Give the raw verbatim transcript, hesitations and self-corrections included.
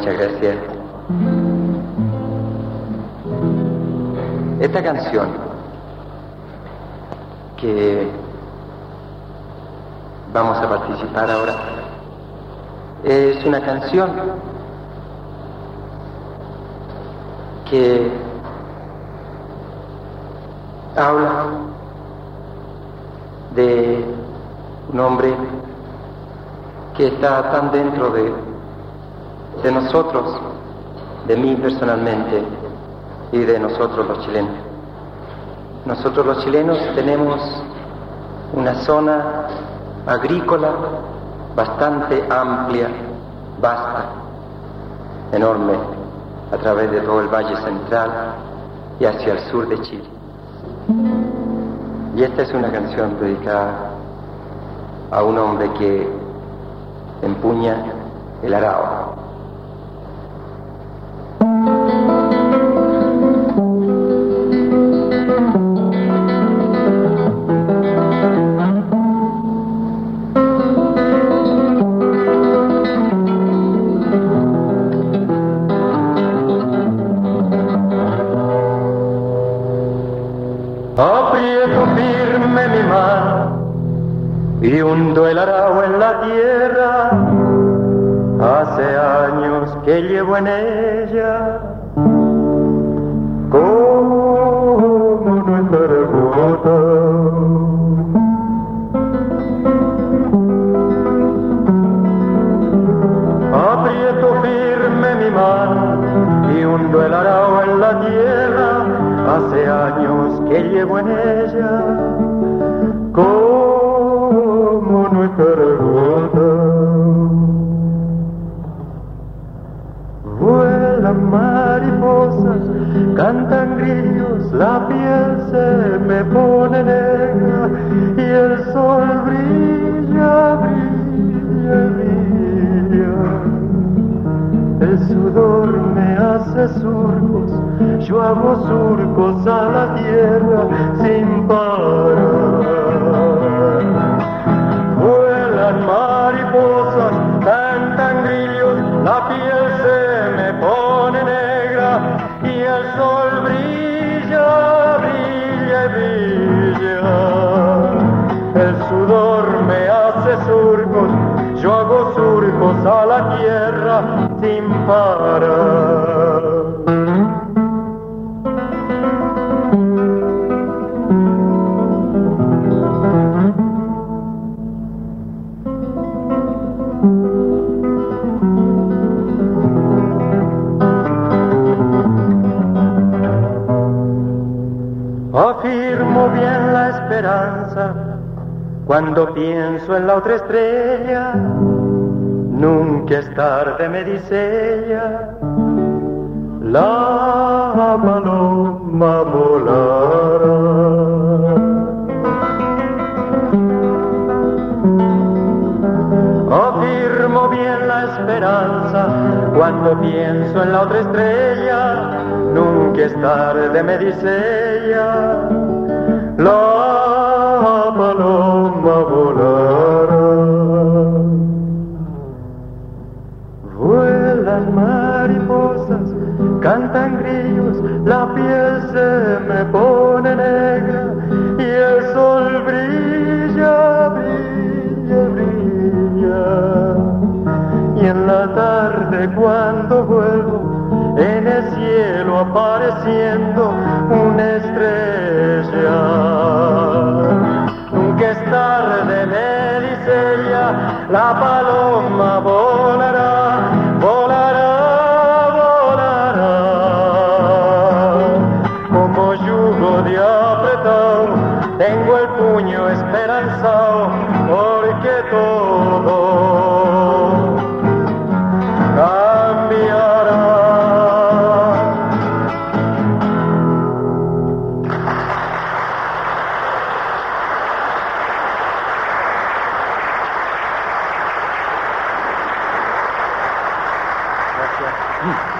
Muchas gracias. Esta canción que vamos a participar ahora es una canción que habla de un hombre que está tan dentro de, de nosotros, de mí personalmente y de nosotros los chilenos. Nosotros los chilenos tenemos una zona agrícola bastante amplia, vasta, enorme, a través de todo el Valle Central y hacia el sur de Chile. Y esta es una canción dedicada a un hombre que empuña el arao. Aprieto firme mi mano y hundo el arao en la tierra. Hace años que llevo en ella como nuestra gota. Aprieto firme mi mano y hundo el arao en la tierra. Hace años que llevo en ella como nuestra gota. Vuelan mariposas, cantan grillos, la piel se me pone negra y el sol brilla, brilla, brilla. El sudor me hace surcos, yo hago surcos a la tierra sin parar. Vuelan mariposas, cantan grillos, la piel se me pone negra y el sol brilla, brilla, brilla. El sudor me hace surcos, yo hago surcos a la tierra sin parar. Afirmo bien la esperanza cuando pienso en la otra estrella. Nunca es tarde, me dice ella, la paloma volará. Afirmo bien la esperanza cuando pienso en la otra estrella. Nunca es tarde, me dice ella, la paloma volará. Vuelan mariposas, cantan grillos, la piel se me pone negra y el sol brilla, brilla, brilla. Y en la tarde cuando vuelvo, en el cielo apareciendo una estrella. Nunca es tarde, me dice ella, la paloma volará, volará, volará. Como yugo de apretado, tengo el puño esperanzado, porque todo cambiará. Gracias.